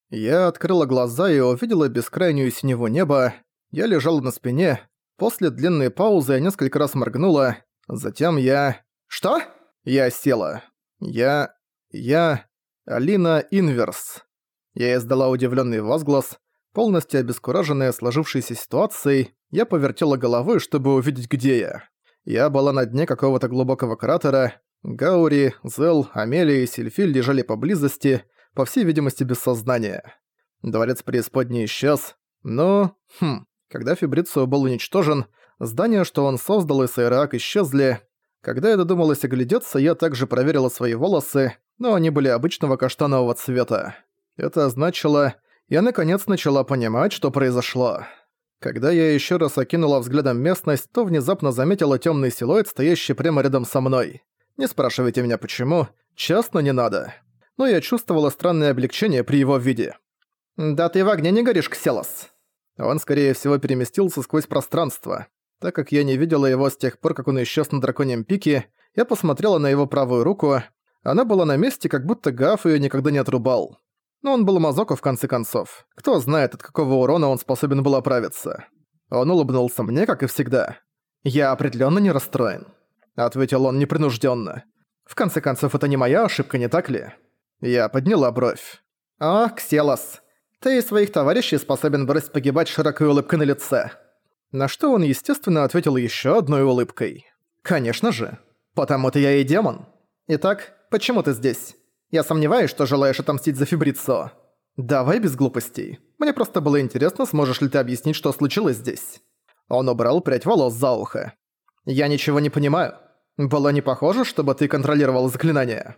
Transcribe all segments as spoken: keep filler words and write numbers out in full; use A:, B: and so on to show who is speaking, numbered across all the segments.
A: Я открыла глаза и увидела бескрайнюю синеву неба. Я лежала на спине. После длинной паузы я несколько раз моргнула. Затем я... Что? Я села. Я... Я... Алина Инверс. Я издала удивленный возглас. Полностью обескураженная сложившейся ситуацией, я повертела головой, чтобы увидеть, где я. Я была на дне какого-то глубокого кратера. Гаури, Зел, Амелия и Сильфиль лежали поблизости, по всей видимости, без сознания. Дворец преисподней исчез, но... Хм... Когда Фабрицио был уничтожен, здания, что он создал, и Сайраак исчезли. Когда я додумалась оглядеться, я также проверила свои волосы, но они были обычного каштанового цвета. Это значило... Я наконец начала понимать, что произошло. Когда я еще раз окинула взглядом местность, то внезапно заметила темный силуэт, стоящий прямо рядом со мной. Не спрашивайте меня почему, честно, не надо. Но я чувствовала странное облегчение при его виде. «Да ты в огне не горишь, Кселос!» Он, скорее всего, переместился сквозь пространство. Так как я не видела его с тех пор, как он исчез на драконьем пике, я посмотрела на его правую руку. Она была на месте, как будто Гаф её никогда не отрубал. Но он был Мазоку в конце концов. Кто знает, от какого урона он способен был оправиться. Он улыбнулся мне, как и всегда. «Я определённо не расстроен», — ответил он непринуждённо. «В конце концов, это не моя ошибка, не так ли?» Я подняла бровь. «Ах, Кселос, ты и своих товарищей способен бросить погибать широкой улыбкой на лице». На что он, естественно, ответил ещё одной улыбкой. «Конечно же. Потому-то я и демон. Итак, почему ты здесь? Я сомневаюсь, что желаешь отомстить за Фабрицио. Давай без глупостей. Мне просто было интересно, сможешь ли ты объяснить, что случилось здесь». Он убрал прядь волос за ухо. «Я ничего не понимаю. Было не похоже, чтобы ты контролировал заклинание».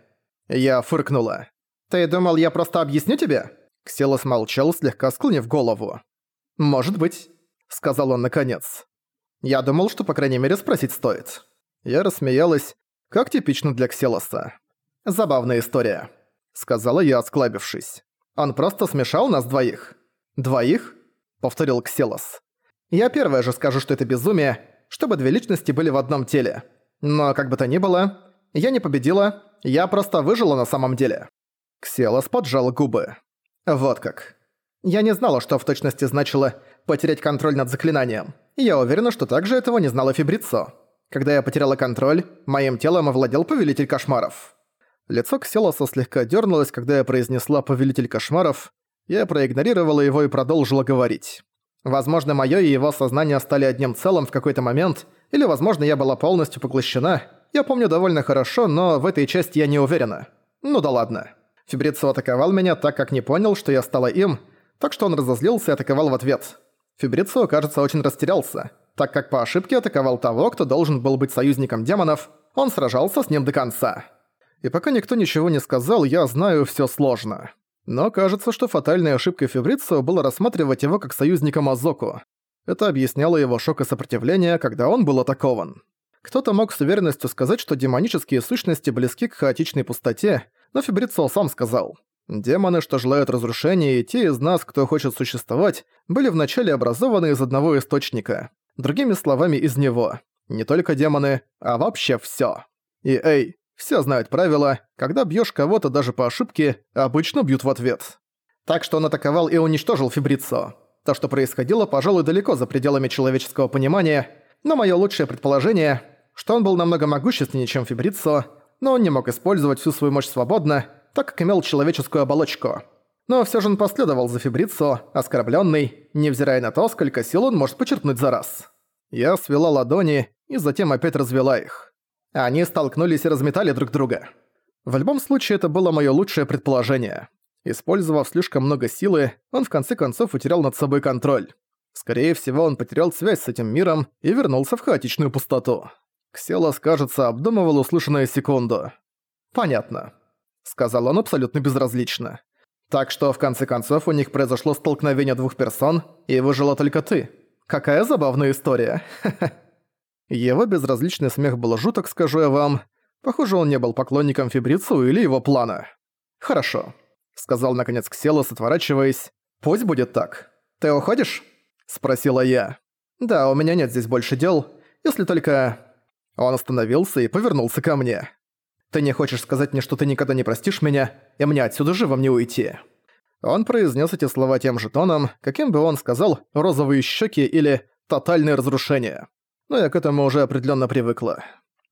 A: Я фыркнула. «Ты думал, я просто объясню тебе?» Кселос молчал, слегка склонив голову. «Может быть», — сказал он наконец. «Я думал, что по крайней мере спросить стоит». Я рассмеялась, как типично для Кселоса. «Забавная история», — сказала я, осклабившись. «Он просто смешал нас двоих». «Двоих?» — повторил Кселос. «Я первая же скажу, что это безумие, чтобы две личности были в одном теле. Но как бы то ни было, я не победила, я просто выжила на самом деле». Кселос поджал губы. «Вот как. Я не знала, что в точности значило потерять контроль над заклинанием. Я уверена, что также этого не знала Фабрицио. Когда я потеряла контроль, моим телом овладел Повелитель Кошмаров». Лицо Кселоса слегка дернулось, когда я произнесла «Повелитель Кошмаров». Я проигнорировала его и продолжила говорить. Возможно, моё и его сознание стали одним целым в какой-то момент, или, возможно, я была полностью поглощена. Я помню довольно хорошо, но в этой части я не уверена. Ну да ладно. Фабрицио атаковал меня, так как не понял, что я стала им, так что он разозлился и атаковал в ответ. Фабрицио, кажется, очень растерялся, так как по ошибке атаковал того, кто должен был быть союзником демонов, он сражался с ним до конца. И пока никто ничего не сказал, я знаю, всё сложно. Но кажется, что фатальной ошибкой Фабрицио было рассматривать его как союзника Мазоку. Это объясняло его шок и сопротивление, когда он был атакован. Кто-то мог с уверенностью сказать, что демонические сущности близки к хаотичной пустоте, но Фабрицио сам сказал. Демоны, что желают разрушения, и те из нас, кто хочет существовать, были вначале образованы из одного источника. Другими словами, из него. Не только демоны, а вообще всё. И эй, все знают правила, когда бьёшь кого-то даже по ошибке, обычно бьют в ответ. Так что он атаковал и уничтожил Фабрицио. То, что происходило, пожалуй, далеко за пределами человеческого понимания, но моё лучшее предположение, что он был намного могущественнее, чем Фабрицио, но он не мог использовать всю свою мощь свободно, так как имел человеческую оболочку. Но всё же он последовал за Фабрицио, оскорблённый, невзирая на то, сколько сил он может почерпнуть за раз. Я свела ладони и затем опять развела их. Они столкнулись и разметали друг друга. В любом случае, это было моё лучшее предположение. Использовав слишком много силы, он в конце концов утерял над собой контроль. Скорее всего, он потерял связь с этим миром и вернулся в хаотичную пустоту. Кселос, кажется, обдумывал услышанное секунду. «Понятно», — сказал он абсолютно безразлично. «Так что, в конце концов, у них произошло столкновение двух персон, и выжила только ты. Какая забавная история, ха-ха». Его безразличный смех был жуток, скажу я вам. Похоже, он не был поклонником Фабрицио или его плана. «Хорошо», — сказал наконец Кселос, отворачиваясь. «Пусть будет так. Ты уходишь?» — спросила я. «Да, у меня нет здесь больше дел, если только...» Он остановился и повернулся ко мне. «Ты не хочешь сказать мне, что ты никогда не простишь меня, и мне отсюда живым не уйти?» Он произнес эти слова тем же тоном, каким бы он сказал «розовые щеки» или «тотальное разрушение». Но я к этому уже определенно привыкла.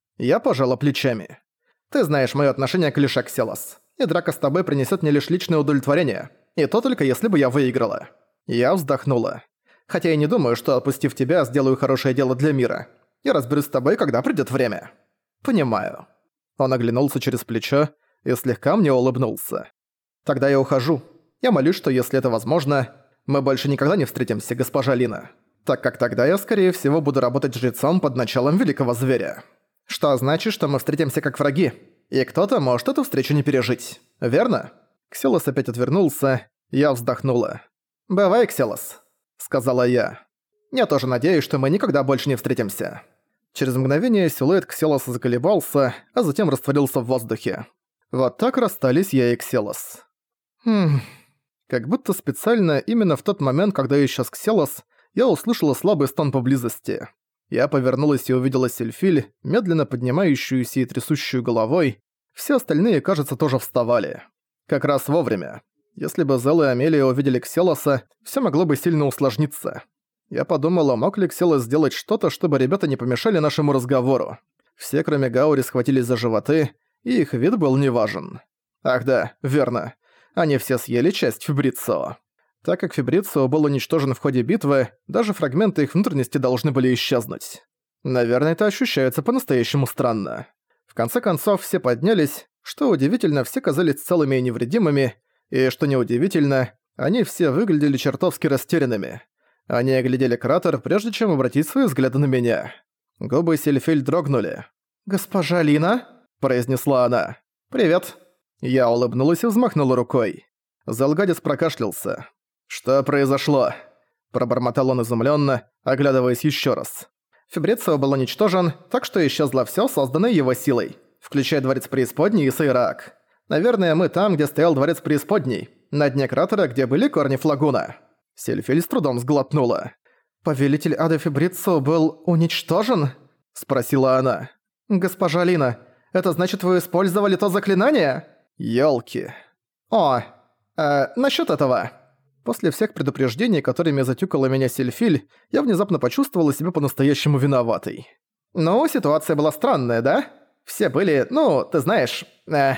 A: Я пожала плечами. «Ты знаешь моё отношение к Лише Кселос, и драка с тобой принесёт мне лишь личное удовлетворение, и то только если бы я выиграла». Я вздохнула. «Хотя я не думаю, что, отпустив тебя, сделаю хорошее дело для мира. Я разберусь с тобой, когда придёт время». «Понимаю». Он оглянулся через плечо и слегка мне улыбнулся. «Тогда я ухожу. Я молюсь, что если это возможно, мы больше никогда не встретимся, госпожа Лина, так как тогда я, скорее всего, буду работать жрецом под началом великого зверя. Что значит, что мы встретимся как враги, и кто-то может эту встречу не пережить. Верно?» Кселос опять отвернулся, я вздохнула. «Бывай, Кселос», — сказала я. «Я тоже надеюсь, что мы никогда больше не встретимся». Через мгновение силуэт Кселоса заколебался, а затем растворился в воздухе. Вот так расстались я и Кселос. Хм... Как будто специально именно в тот момент, когда я исчез Кселос, я услышала слабый стон поблизости. Я повернулась и увидела Сильфиль, медленно поднимающуюся и трясущую головой. Все остальные, кажется, тоже вставали. Как раз вовремя. Если бы Зел и Амелия увидели Кселоса, все могло бы сильно усложниться. Я подумала, мог ли Кселос сделать что-то, чтобы ребята не помешали нашему разговору. Все, кроме Гаури, схватились за животы, и их вид был неважен. Ах да, верно. Они все съели часть Фибрицио. Так как Фибрицио был уничтожен в ходе битвы, даже фрагменты их внутренности должны были исчезнуть. Наверное, это ощущается по-настоящему странно. В конце концов, все поднялись, что удивительно, все казались целыми и невредимыми, и, что неудивительно, они все выглядели чертовски растерянными. Они оглядели кратер, прежде чем обратить свои взгляды на меня. Губы Сильфиль дрогнули. «Госпожа Лина?» – произнесла она. «Привет». Я улыбнулась и взмахнула рукой. Залгадис прокашлялся. «Что произошло?» – пробормотал он изумленно, оглядываясь еще раз. Фибрицио был уничтожен, так что исчезло все, созданное его силой, включая Дворец Преисподней и Сейраак. Наверное, мы там, где стоял Дворец Преисподней, на дне кратера, где были корни флагуна. Сильфиль с трудом сглотнула. «Повелитель Ада Фибрицио был уничтожен?» – спросила она. «Госпожа Лина, это значит, вы использовали то заклинание?» «Ёлки». «О, э, насчёт этого». После всех предупреждений, которыми затюкала меня Сильфиль, я внезапно почувствовала себя по-настоящему виноватой. «Ну, ситуация была странная, да? Все были, ну, ты знаешь, э...»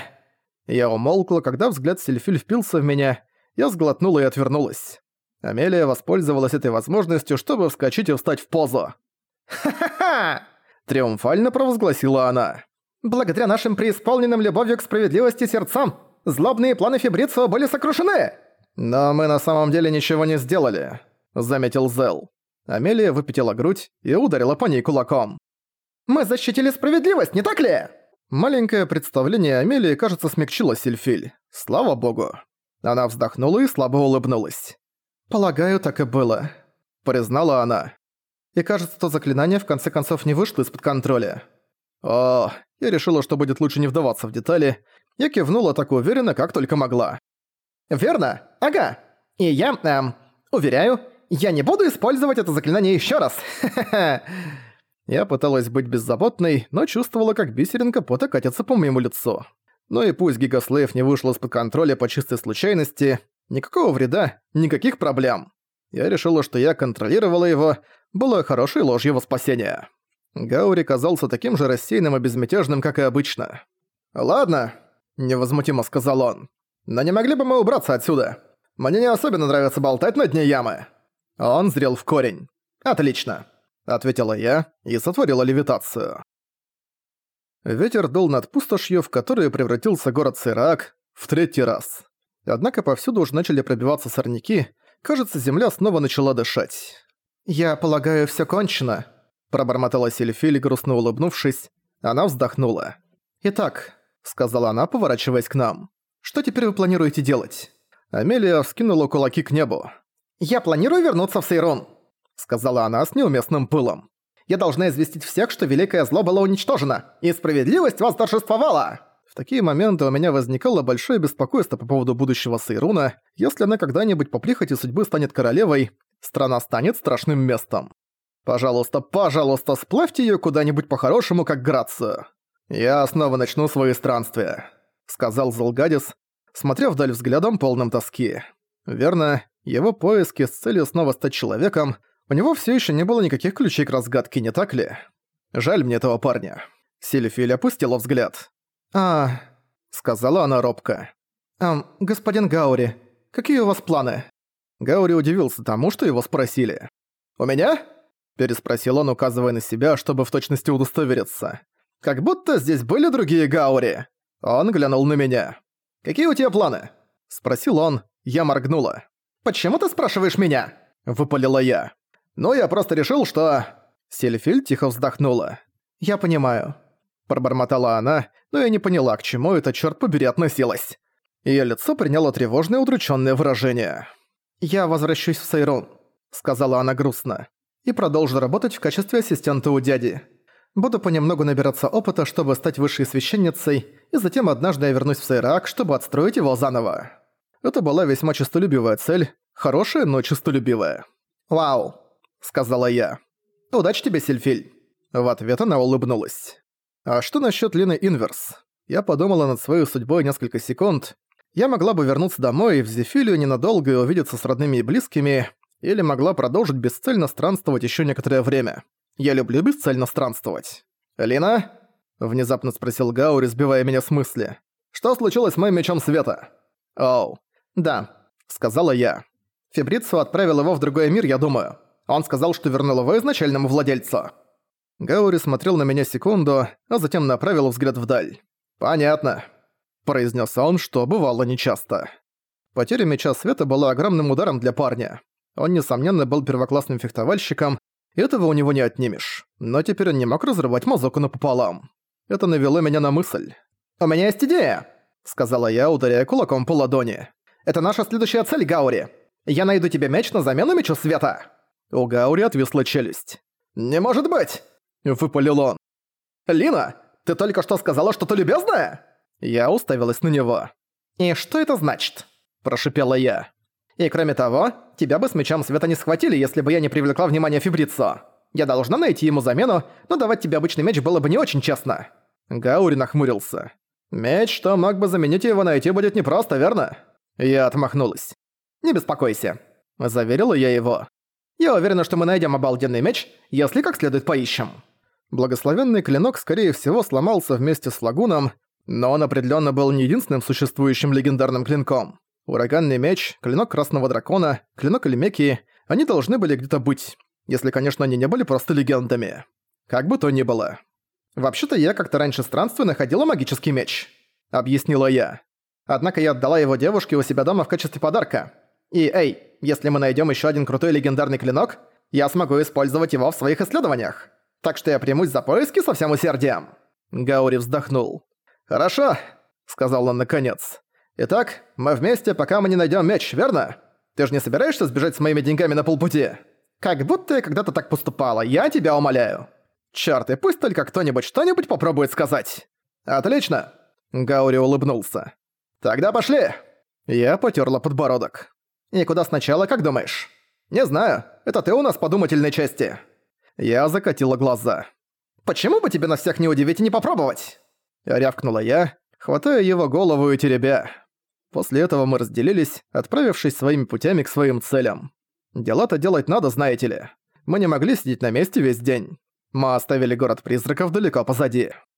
A: Я умолкла, когда взгляд Сильфиль впился в меня, я сглотнула и отвернулась. Амелия воспользовалась этой возможностью, чтобы вскочить и встать в позу. «Ха-ха-ха!» – триумфально провозгласила она. «Благодаря нашим преисполненным любовью к справедливости сердцам, злобные планы Фибрицио были сокрушены!» «Но мы на самом деле ничего не сделали», — заметил Зел. Амелия выпятила грудь и ударила по ней кулаком. «Мы защитили справедливость, не так ли?» Маленькое представление Амелии, кажется, смягчило Сильфиль. Слава богу. Она вздохнула и слабо улыбнулась. «Полагаю, так и было», — признала она. «И кажется, то заклинание в конце концов не вышло из-под контроля». О, я решила, что будет лучше не вдаваться в детали. Я кивнула так уверенно, как только могла. «Верно, ага. И я, эм, уверяю, я не буду использовать это заклинание ещё раз. Ха-ха-ха». Я пыталась быть беззаботной, но чувствовала, как бисеринка пота катится по моему лицу. Ну и пусть Гигаслейв не вышел из-под контроля по чистой случайности, никакого вреда, никаких проблем. Я решила, что я контролировала его, было хорошей ложью во спасение. Гаури казался таким же рассеянным и безмятежным, как и обычно. «Ладно», — невозмутимо сказал он. «Но не могли бы мы убраться отсюда? Мне не особенно нравится болтать на дне ямы». Он зрел в корень. «Отлично», — ответила я и сотворила левитацию. Ветер дул над пустошью, в которую превратился город Сейраак, в третий раз. Однако повсюду уже начали пробиваться сорняки, кажется, земля снова начала дышать. «Я полагаю, всё кончено», — пробормотала Сильфиль, грустно улыбнувшись. Она вздохнула. «Итак», — сказала она, поворачиваясь к нам, — «что теперь вы планируете делать?» Амелия вскинула кулаки к небу. «Я планирую вернуться в Сейрун», — сказала она с неуместным пылом. «Я должна известить всех, что великое зло было уничтожено, и справедливость восторжествовала!» В такие моменты у меня возникало большое беспокойство по поводу будущего Сейруна. Если она когда-нибудь по прихоти судьбы станет королевой, страна станет страшным местом. Пожалуйста, пожалуйста, сплавьте её куда-нибудь по-хорошему, как Грацию. «Я снова начну свои странствия», — сказал Залгадис, смотря вдаль взглядом полным тоски. Верно, его поиски с целью снова стать человеком, у него все еще не было никаких ключей к разгадке, не так ли? Жаль мне этого парня. Сильфиль опустила взгляд. «А...» — сказала она робко. «Ам, господин Гаури, какие у вас планы?» Гаури удивился тому, что его спросили. «У меня?» — переспросил он, указывая на себя, чтобы в точности удостовериться. «Как будто здесь были другие Гаури». Он глянул на меня. «Какие у тебя планы?» — спросил он. Я моргнула. «Почему ты спрашиваешь меня?» — выпалила я. «Ну, я просто решил, что...» Сильфиль тихо вздохнула. «Я понимаю». Пробормотала она, но я не поняла, к чему это, чёрт побери, относилось. Её лицо приняло тревожное удручённое выражение. «Я возвращусь в Сейрун», — сказала она грустно, «и продолжу работать в качестве ассистента у дяди. Буду понемногу набираться опыта, чтобы стать высшей священницей, и затем однажды я вернусь в Сейрак, чтобы отстроить его заново». Это была весьма честолюбивая цель, хорошая, но честолюбивая. «Вау», — сказала я. «Удачи тебе, Сильфиль». В ответ она улыбнулась. А что насчет Лины Инверс? Я подумала над своей судьбой несколько секунд. Я могла бы вернуться домой в Зефилию ненадолго и увидеться с родными и близкими, или могла продолжить бесцельно странствовать еще некоторое время. Я люблю бесцельно странствовать. «Лина?» — внезапно спросил Гаури, сбивая меня с мысли. «Что случилось с моим мечом света?» «Оу, да», — сказала я. Фибрицу отправил его в другой мир, я думаю. Он сказал, что вернул его изначальному владельцу. Гаури смотрел на меня секунду, а затем направил взгляд вдаль. «Понятно», — произнес он, что бывало нечасто. Потеря меча света была огромным ударом для парня. Он, несомненно, был первоклассным фехтовальщиком, и этого у него не отнимешь. Но теперь он не мог разрывать Мазоку напополам. Это навело меня на мысль. «У меня есть идея», — сказала я, ударяя кулаком по ладони. «Это наша следующая цель, Гаури. Я найду тебе меч на замену мечу света». У Гаури отвисла челюсть. «Не может быть!» — выпалил он. «Лина, ты только что сказала что-то любезное?» Я уставилась на него. «И что это значит?» – прошипела я. «И кроме того, тебя бы с мечом света не схватили, если бы я не привлекла внимание Фибрицо. Я должна найти ему замену, но давать тебе обычный меч было бы не очень честно». Гаури нахмурился. «Меч, что мог бы заменить его, найти будет непросто, верно?» Я отмахнулась. «Не беспокойся», – заверила я его. «Я уверена, что мы найдем обалденный меч, если как следует поищем». Благословенный клинок, скорее всего, сломался вместе с лагуном, но он определенно был не единственным существующим легендарным клинком. Ураганный меч, клинок Красного Дракона, клинок Эльмекии – они должны были где-то быть, если, конечно, они не были просто легендами. Как бы то ни было. «Вообще-то я как-то раньше странствуя находила магический меч», – объяснила я. «Однако я отдала его девушке у себя дома в качестве подарка. И, эй, если мы найдем еще один крутой легендарный клинок, я смогу использовать его в своих исследованиях. Так что я примусь за поиски со всем усердием». Гаури вздохнул. «Хорошо», — сказал он наконец. «Итак, мы вместе, пока мы не найдем меч, верно? Ты же не собираешься сбежать с моими деньгами на полпути? Как будто я когда-то так поступала, я тебя умоляю. Чёрт, и пусть только кто-нибудь что-нибудь попробует сказать». «Отлично», — Гаури улыбнулся. «Тогда пошли». Я потёрла подбородок. «И куда сначала, как думаешь?» «Не знаю, это ты у нас по думательной части». Я закатила глаза. «Почему бы тебе на всех не удивить и не попробовать?» Рявкнула я, хватая его голову и теребя. После этого мы разделились, отправившись своими путями к своим целям. Дела-то делать надо, знаете ли. Мы не могли сидеть на месте весь день. Мы оставили город призраков далеко позади.